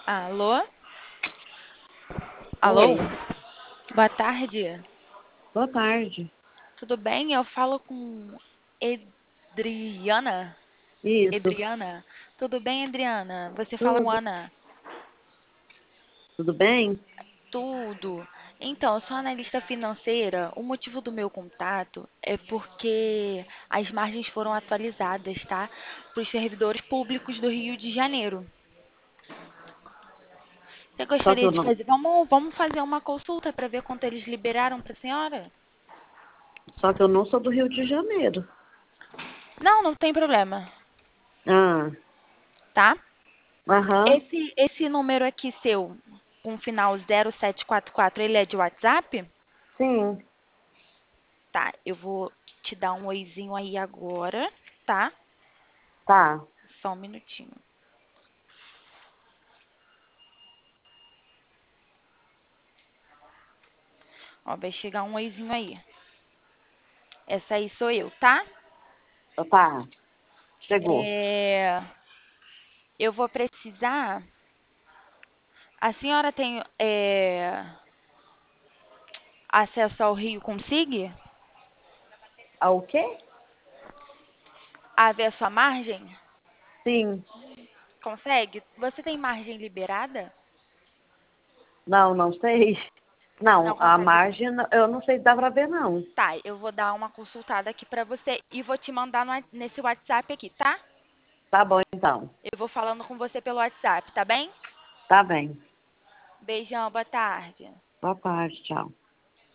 Alô? Oi, Alô? Boa tarde. boa tarde. Tudo bem? Eu falo com Edriana. Isso, Edriana? Tudo bem, Adriana? Você fala com tudo, Ana? tudo bem? Tudo. Então, eu sou analista financeira. O motivo do meu contato é porque as margens foram atualizadas, tá? Para os servidores públicos do Rio de Janeiro. Você Só que gostaria eu de não, fazer? Vamos fazer uma consulta para ver quanto eles liberaram para a senhora? só que eu não sou do Rio de Janeiro. Não, não tem problema, Ah, tá? aham, Esse número aqui seu, com final 0744, ele é de WhatsApp? sim, Tá, eu vou te dar um oizinho aí agora, tá? tá. Só um minutinho. Ó, vai chegar um oizinho aí. Essa aí sou eu, tá? Tá, chegou. É, eu vou precisar. A senhora tem acesso ao Rio Consigue? Ah, o quê? A ver a sua margem? Sim, Consegue? Você tem margem liberada? não, não sei. Não Não, a consegue ver. margem eu não sei se dá pra ver, não. Tá, eu vou dar uma consultada aqui pra você e vou te mandar nesse WhatsApp aqui, tá? Tá bom, então. Eu vou falando com você pelo WhatsApp, tá bem? Tá bem. Beijão, boa tarde. Boa tarde, tchau.